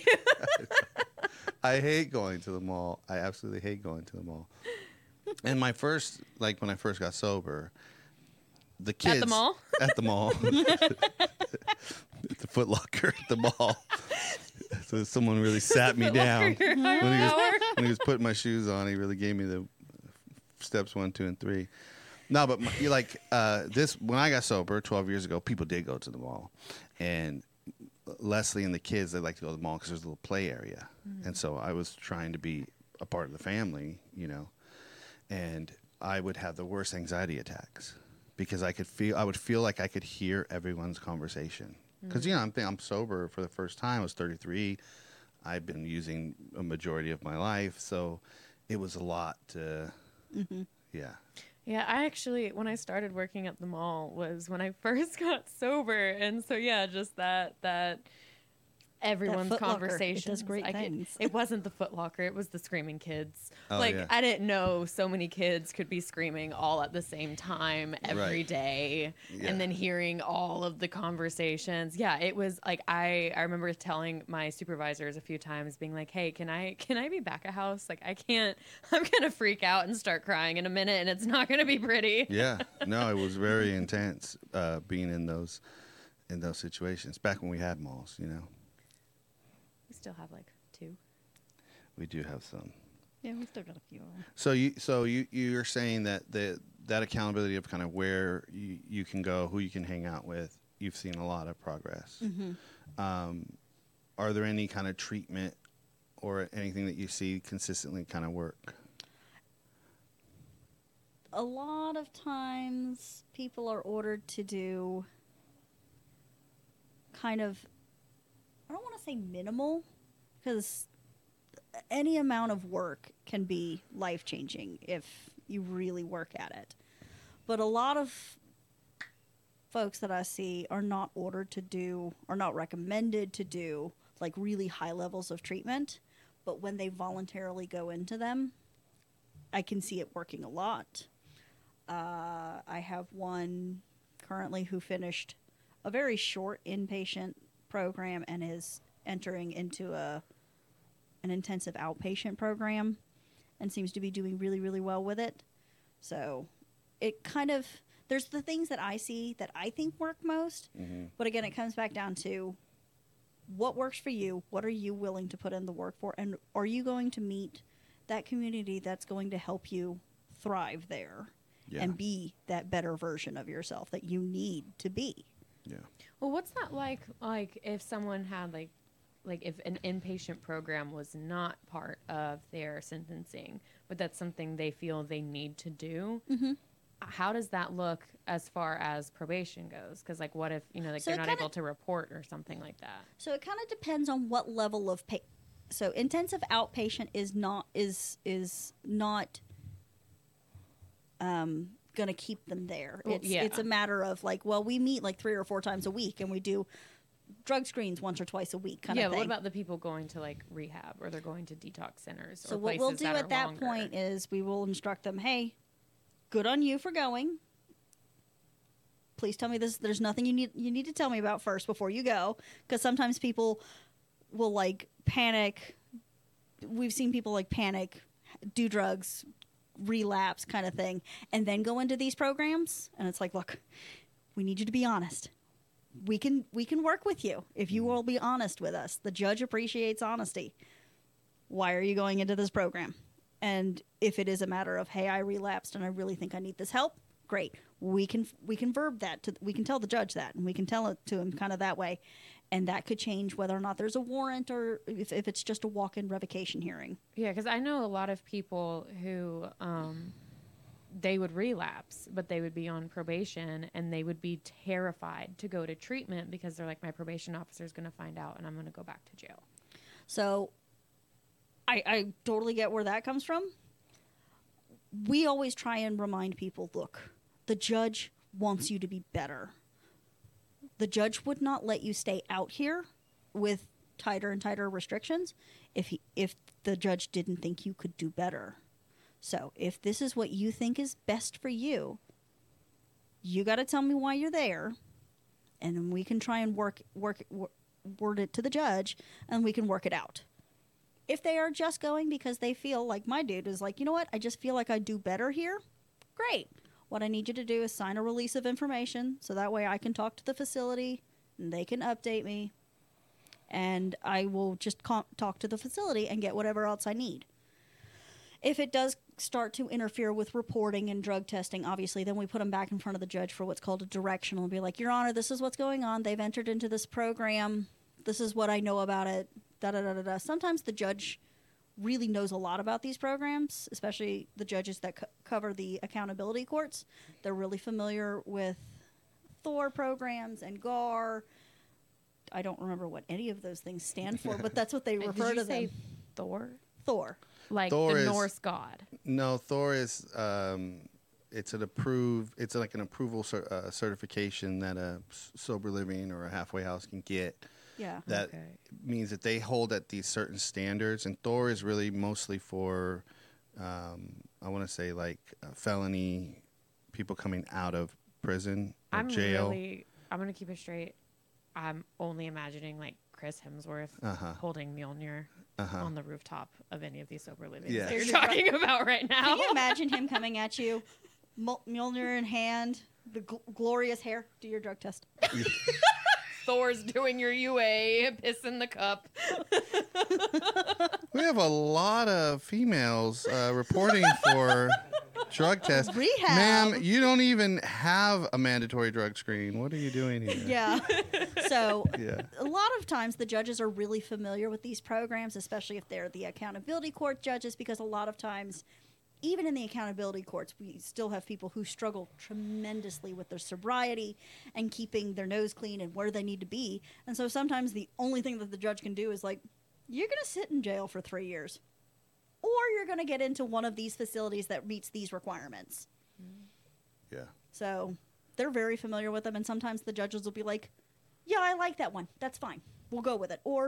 I hate going to the mall. I absolutely hate going to the mall. And when I first got sober, the kids At the mall? at the mall, at the Foot Locker at the mall. So someone really sat me Foot down Locker, your higher power? when he was putting my shoes on. He really gave me the steps 1, 2, and 3. No, but you like this when I got sober 12 years ago. People did go to the mall, and Leslie and the kids, they like to go to the mall because there's a little play area. And so I was trying to be a part of the family, and I would have the worst anxiety attacks because I would feel like I could hear everyone's conversation. Because, I'm sober for the first time. I was 33. I've been using a majority of my life. So it was a lot to, yeah. Yeah, I actually, when I started working at the mall was when I first got sober. And so, yeah, just that everyone's Foot Locker, it conversation. does great things. It wasn't the Foot Locker. It was the screaming kids. Oh, like, yeah. I didn't know so many kids could be screaming all at the same time every Right. day. Yeah. And then hearing all of the conversations. Yeah, it was like, I remember telling my supervisors a few times, being like, hey, can I be back at house? Like, I'm going to freak out and start crying in a minute, and it's not going to be pretty. Yeah. No, it was very intense being in those situations back when we had malls, We still have like 2. We do have some. Yeah, we still got a few of them. So you're saying that that accountability of kind of where you can go, who you can hang out with, you've seen a lot of progress. Are there any kind of treatment or anything that you see consistently kind of work? A lot of times people are ordered to do kind of, I don't want to say minimal, because any amount of work can be life-changing if you really work at it. But a lot of folks that I see are not ordered to do, or not recommended to do, like really high levels of treatment. But when they voluntarily go into them, I can see it working a lot. I have one currently who finished a very short inpatient program and is entering into an intensive outpatient program and seems to be doing really, really well with it. So it kind of, there's the things that I see that I think work most. But again, it comes back down to what works for you, what are you willing to put in the work for, and are you going to meet that community that's going to help you thrive there and be that better version of yourself that you need to be. Yeah. Well, what's that like if someone had like like if an inpatient program was not part of their sentencing, but that's something they feel they need to do. Mm-hmm. How does that look as far as probation goes? Because like, what if like So they're it not kinda- able to report or something like that? So it kind of depends on what level of So intensive outpatient is not going to keep them there. Well, It's a matter of like, well, we meet like 3 or 4 times a week and we do drug screens once or twice a week kind Yeah, of but thing. what about the people going to like rehab or they're going to detox centers? So or what we'll places do that at are that longer? point is we will instruct them, hey, good on you for going. Please tell me this. There's nothing you need to tell me about first before you go, because sometimes people will like panic. We've seen people like panic, do drugs, relapse kind of thing, and then go into these programs. And it's like, look, we need you to be honest. We can work with you if you will be honest with us. The judge appreciates honesty. Why are you going into this program? And if it is a matter of, hey, I relapsed and I really think I need this help, great. We can verb that we can tell the judge that, and we can tell it to him kind of that way, and that could change whether or not there's a warrant or if it's just a walk-in revocation hearing. Yeah, because I know a lot of people who they would relapse, but they would be on probation and they would be terrified to go to treatment because they're like, my probation officer is going to find out and I'm going to go back to jail. So I totally get where that comes from. We always try and remind people, look, the judge wants you to be better. The judge would not let you stay out here with tighter and tighter restrictions if the judge didn't think you could do better. So if this is what you think is best for you, you got to tell me why you're there, and then we can try and word it to the judge, and we can work it out. If they are just going because they feel like my dude is like, you know what, I just feel like I do better here, great. What I need you to do is sign a release of information so that way I can talk to the facility and they can update me, and I will just talk to the facility and get whatever else I need. If it does start to interfere with reporting and drug testing, obviously, then we put them back in front of the judge for what's called a directional and be like, Your Honor, this is what's going on. They've entered into this program. This is what I know about it. Da-da-da-da-da. Sometimes the judge really knows a lot about these programs, especially the judges that cover the accountability courts. They're really familiar with Thor programs and GAR. I don't remember what any of those things stand for, but that's what they refer Did you to say them. Thor? Thor. Like Thor the is- Norse god. No, Thor is it's like an approval certification that a sober living or a halfway house can get. Yeah. That Okay. means that they hold at these certain standards, and Thor is really mostly for I want to say like felony people coming out of prison or jail. I'm going to keep it straight. I'm only imagining like Chris Hemsworth holding Mjolnir on the rooftop of any of these sober livings Yeah. that you're Here's talking about right now. Can you imagine him coming at you, Mjolnir in hand, the glorious hair? Do your drug test. Thor's doing your UA, piss in the cup. We have a lot of females reporting for drug tests. Rehab. Ma'am, you don't even have a mandatory drug screen. What are you doing here? Yeah. So Yeah. a lot of times the judges are really familiar with these programs, especially if they're the accountability court judges, because a lot of times, even in the accountability courts, we still have people who struggle tremendously with their sobriety and keeping their nose clean and where they need to be. And so sometimes the only thing that the judge can do is like, you're going to sit in jail for 3 years, or you're going to get into one of these facilities that meets these requirements. Yeah. So they're very familiar with them, and sometimes the judges will be like, yeah, I like that one. That's fine. We'll go with it. Or,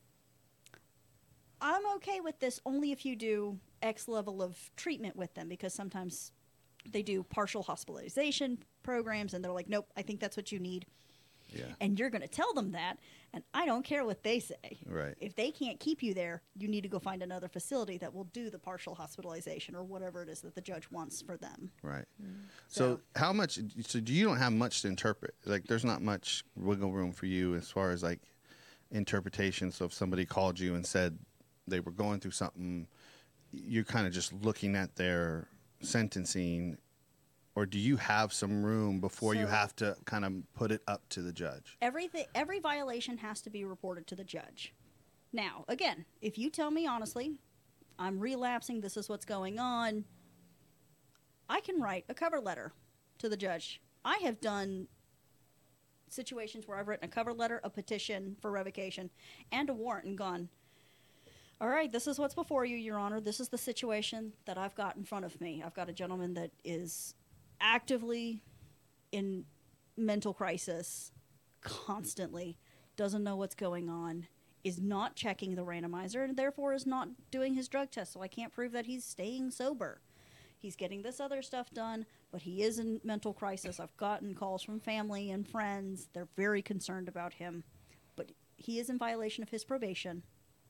I'm okay with this only if you do X level of treatment with them, because sometimes they do partial hospitalization programs, and they're like, nope, I think that's what you need. Yeah. And you're going to tell them that, and I don't care what they say. Right. If they can't keep you there, you need to go find another facility that will do the partial hospitalization or whatever it is that the judge wants for them. Right. So- So how much? So you don't have much to interpret. Like, there's not much wiggle room for you as far as like interpretation. So if somebody called you and said they were going through something, you're kind of just looking at their sentencing, or do you have some room before you So- have to kind of put it up to the judge? Every violation has to be reported to the judge. Now, again, if you tell me honestly, I'm relapsing, this is what's going on, I can write a cover letter to the judge. I have done situations where I've written a cover letter, a petition for revocation, and a warrant and gone, all right, this is what's before you, Your Honor. This is the situation that I've got in front of me. I've got a gentleman that is actively in mental crisis constantly, doesn't know what's going on, is not checking the randomizer, and therefore is not doing his drug test, so I can't prove that he's staying sober. He's getting this other stuff done, but he is in mental crisis. I've gotten calls from family and friends. They're very concerned about him, but he is in violation of his probation.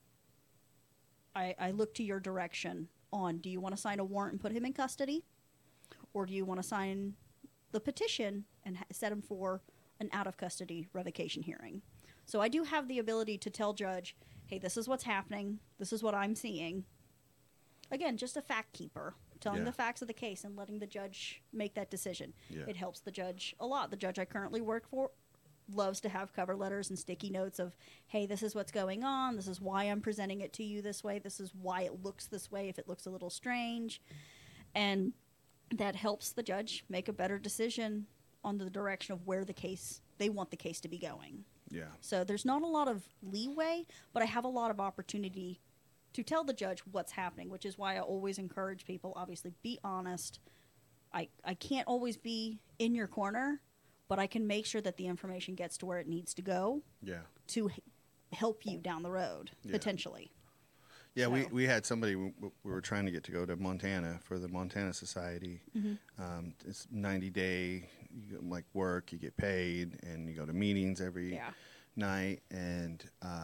I look to your direction on, do you want to sign a warrant and put him in custody? Or do you want to sign the petition and set him for an out-of-custody revocation hearing? So I do have the ability to tell judge, hey, this is what's happening. This is what I'm seeing. Again, just a fact keeper, telling the facts of the case and letting the judge make that decision. Yeah. It helps the judge a lot. The judge I currently work for loves to have cover letters and sticky notes of, hey, this is what's going on. This is why I'm presenting it to you this way. This is why it looks this way if it looks a little strange. And that helps the judge make a better decision on the direction of where they want the case to be going. Yeah. So there's not a lot of leeway, but I have a lot of opportunity to tell the judge what's happening, which is why I always encourage people, obviously, be honest. I can't always be in your corner, but I can make sure that the information gets to where it needs to go to help you down the road, potentially. Yeah, So. we had somebody we were trying to get to go to Montana for the Montana Society. It's 90-day, like work, you get paid, and you go to meetings every night. And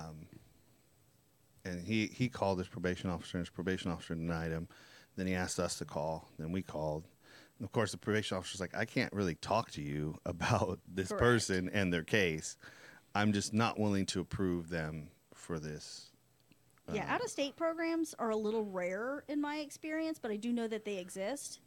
he called his probation officer, and his probation officer denied him. Then he asked us to call. Then we called. And of course, the probation officer's like, I can't really talk to you about this person and their case. I'm just not willing to approve them for this. Yeah, out-of-state programs are a little rare in my experience, but I do know that they exist.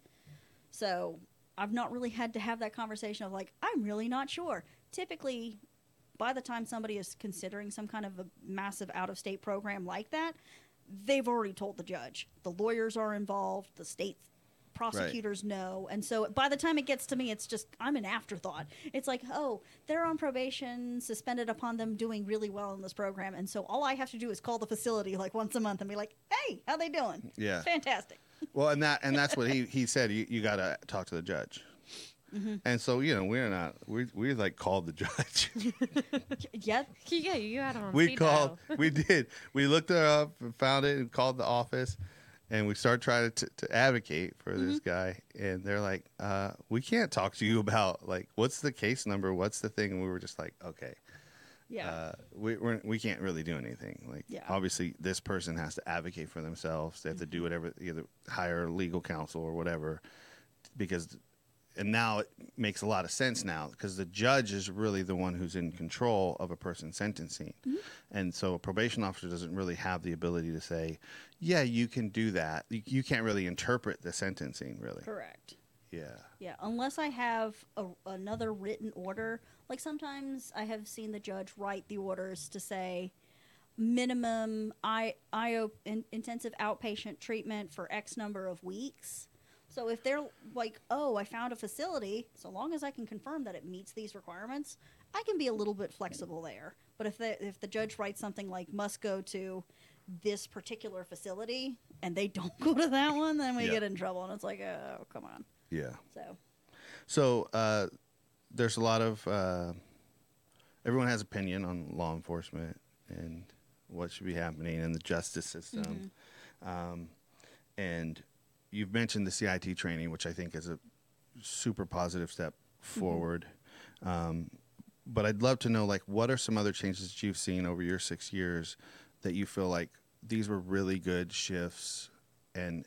So I've not really had to have that conversation of like, I'm really not sure. Typically, by the time somebody is considering some kind of a massive out-of-state program like that, they've already told the judge. The lawyers are involved, the state prosecutors know. And so by the time it gets to me, it's just, I'm an afterthought. It's like, oh, they're on probation, suspended upon them doing really well in this program. And so all I have to do is call the facility like once a month and be like, hey, how they doing? Yeah. Fantastic. Well, and that's what he said. You got to talk to the judge. And so, we like called the judge. Yeah. Yeah, you had him on We speed called, dial. we did. We looked her up and found it and called the office. And we started trying to advocate for this guy, and they're like, "We can't talk to you about like what's the case number, what's the thing." And we were just like, "Okay, Yeah. we can't really do anything. Like, obviously, this person has to advocate for themselves. They have to do whatever, either hire legal counsel or whatever, because." And now it makes a lot of sense now because the judge is really the one who's in control of a person's sentencing. And so a probation officer doesn't really have the ability to say, yeah, you can do that. You can't really interpret the sentencing, really. Correct. Yeah. Yeah, unless I have another written order. Like sometimes I have seen the judge write the orders to say minimum intensive outpatient treatment for X number of weeks. So if they're like, oh, I found a facility, so long as I can confirm that it meets these requirements, I can be a little bit flexible there. But if the judge writes something like must go to this particular facility and they don't go to that one, then we get in trouble. And it's like, oh, come on. Yeah. So there's a lot of everyone has opinion on law enforcement and what should be happening in the justice system. And you've mentioned the CIT training, which I think is a super positive step forward. But I'd love to know, like, what are some other changes that you've seen over your 6 years that you feel like these were really good shifts and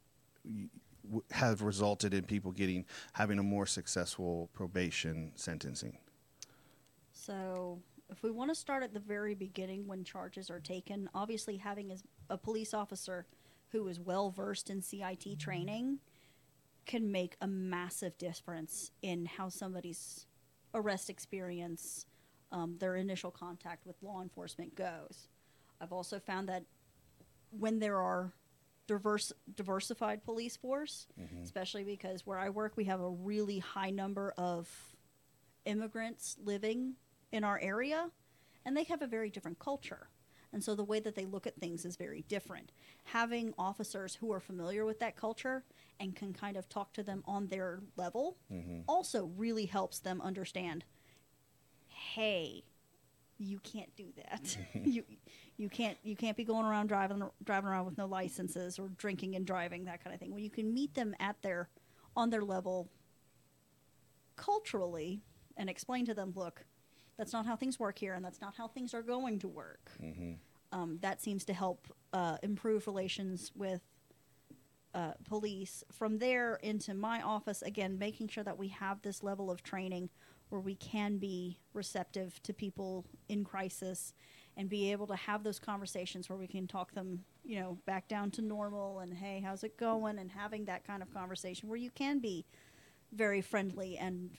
have resulted in people having a more successful probation sentencing? So if we want to start at the very beginning when charges are taken, obviously having a police officer who is well-versed in CIT training can make a massive difference in how somebody's arrest experience, their initial contact with law enforcement goes. I've also found that when there are diversified police force, especially because where I work, we have a really high number of immigrants living in our area, and they have a very different culture. And so the way that they look at things is very different. Having officers who are familiar with that culture and can kind of talk to them on their level also really helps them understand, hey, you can't do that. you can't be going around driving around with no licenses or drinking and driving, that kind of thing. When you can meet them on their level culturally and explain to them, look, that's not how things work here, and that's not how things are going to work. That seems to help improve relations with police. From there into my office, again, making sure that we have this level of training where we can be receptive to people in crisis and be able to have those conversations where we can talk them, back down to normal and, hey, how's it going? And having that kind of conversation where you can be very friendly and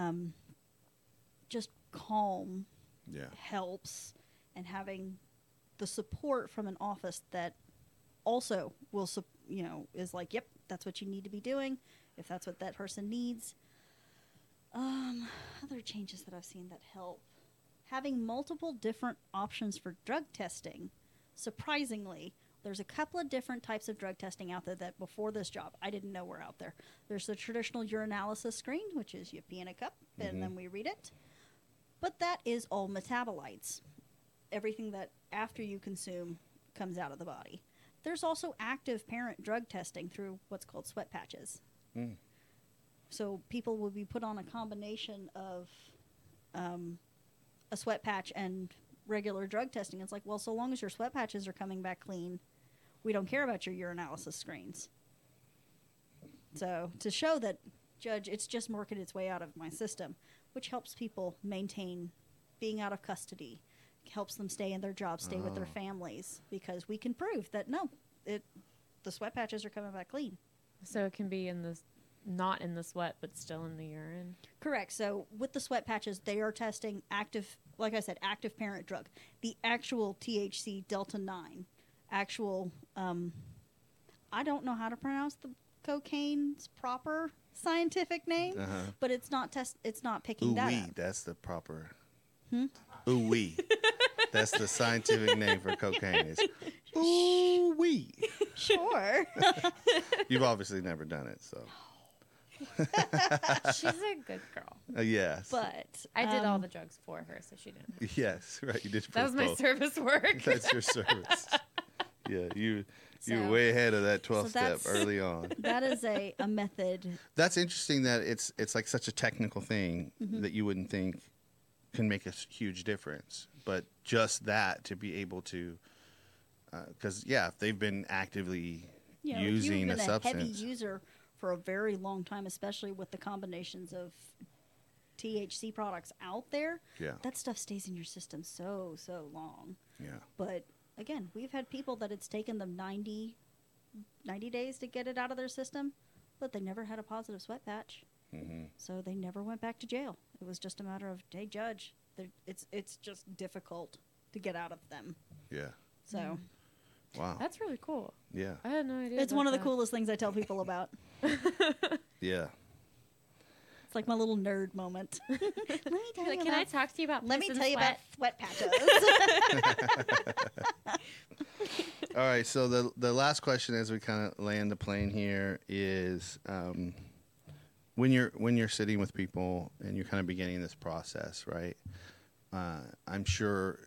just calm helps, and having the support from an office that also will, is like, yep, that's what you need to be doing if that's what that person needs. Other changes that I've seen that help. Having multiple different options for drug testing. Surprisingly, there's a couple of different types of drug testing out there that before this job I didn't know were out there. There's the traditional urinalysis screen, which is you pee in a cup and then we read it. But that is all metabolites. Everything that after you consume comes out of the body. There's also active parent drug testing through what's called sweat patches. So people will be put on a combination of a sweat patch and regular drug testing. It's like, well, so long as your sweat patches are coming back clean, we don't care about your urinalysis screens. So to show that, Judge, it's just working its way out of my system, which helps people maintain being out of custody, helps them stay in their jobs, stay with their families, because we can prove that, no, the sweat patches are coming back clean. So it can be not in the sweat, but still in the urine. Correct. So with the sweat patches, they are testing active, like I said, active parent drug. The actual THC Delta 9, actual, I don't know how to pronounce the cocaine's proper scientific name, but it's not picking that up. That's the proper. Ooh-wee. That's the scientific name for cocaine. Is ooh-wee. Sure. You've obviously never done it, so. She's a good girl. Yes. But I did all the drugs for her, so she didn't. Yes, right. You did. That was my service work. That's your service. Yeah, you were way ahead of that 12th step early on. That is a method. That's interesting that it's like such a technical thing that you wouldn't think can make a huge difference. But just that, to be able to, because, if they've been actively using a substance. If you've been a heavy user for a very long time, especially with the combinations of THC products out there, that stuff stays in your system so long. Yeah. But again, we've had people that it's taken them 90 days to get it out of their system, but they never had a positive sweat patch. So they never went back to jail. It was just a matter of, hey, Judge, it's just difficult to get out of them. Yeah. So. Wow. That's really cool. Yeah. I had no idea. It's one of the coolest things I tell people about. Yeah. It's like my little nerd moment. Let me tell you Can I talk to you about Let me piss tell and you about sweat? sweat patches. All right. So the last question, as we kind of land the plane here, is when you're sitting with people and you're kind of beginning this process, right? I'm sure,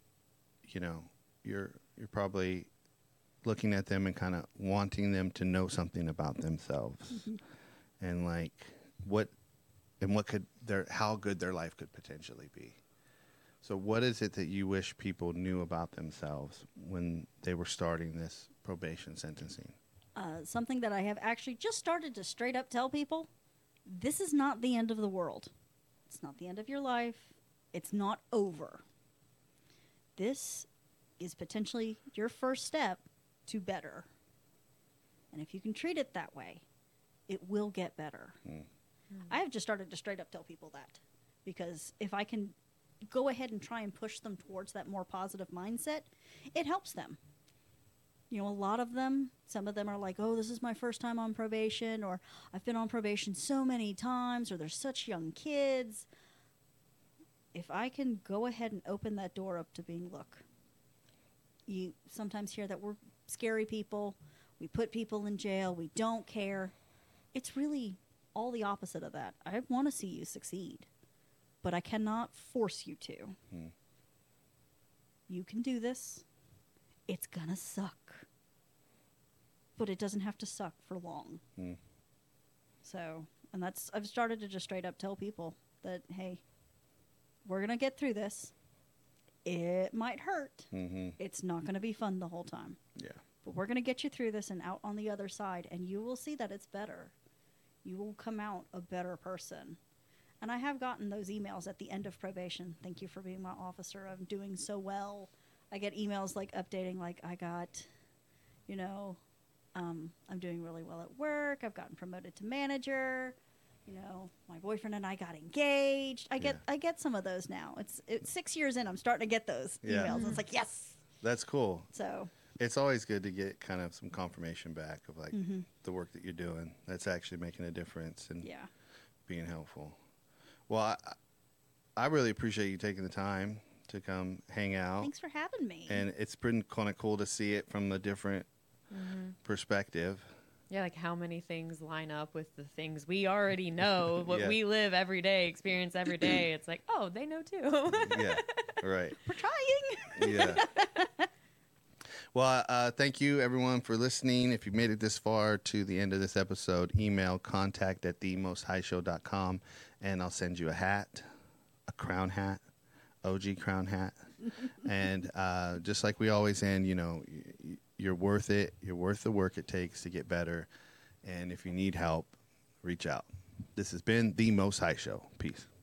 you're probably looking at them and kind of wanting them to know something about themselves, and like how good their life could potentially be. So what is it that you wish people knew about themselves when they were starting this probation sentencing? Something that I have actually just started to straight up tell people, this is not the end of the world. It's not the end of your life. It's not over. This is potentially your first step to better. And if you can treat it that way, it will get better. I have just started to straight up tell people that, because if I can go ahead and try and push them towards that more positive mindset, it helps them. You know, a lot of them, some of them are like, oh, this is my first time on probation, or I've been on probation so many times, or they're such young kids. If I can go ahead and open that door up to being, look, you sometimes hear that we're scary people, we put people in jail, we don't care. It's really all the opposite of that. I want to see you succeed, but I cannot force you to. You can do this. It's gonna suck, but it doesn't have to suck for long. So, and that's, I've started to just straight up tell people that, hey, we're gonna get through this. It might hurt. It's not gonna be fun the whole time. Yeah. But we're gonna get you through this and out on the other side, and you will see that it's better. You will come out a better person. And I have gotten those emails at the end of probation. Thank you for being my officer. I'm doing so well. I get emails like updating, like I got, you know, I'm doing really well at work. I've gotten promoted to manager. You know, my boyfriend and I got engaged. I get some of those now. It's 6 years in. I'm starting to get those emails. And it's like, yes. That's cool. So It's always good to get kind of some confirmation back of like the work that you're doing. That's actually making a difference and being helpful. Well, I really appreciate you taking the time to come hang out. Thanks for having me. And it's been kind of cool to see it from a different perspective. Yeah, like how many things line up with the things we already know, what Yeah. we live every day, experience every day. It's like, oh, they know too. Yeah, right. We're trying. Yeah. Well, thank you, everyone, for listening. If you made it this far to the end of this episode, email contact@themosthighshow.com, and I'll send you a hat, a crown hat, OG crown hat. And just like we always end, you know, you're worth it. You're worth the work it takes to get better. And if you need help, reach out. This has been The Most High Show. Peace.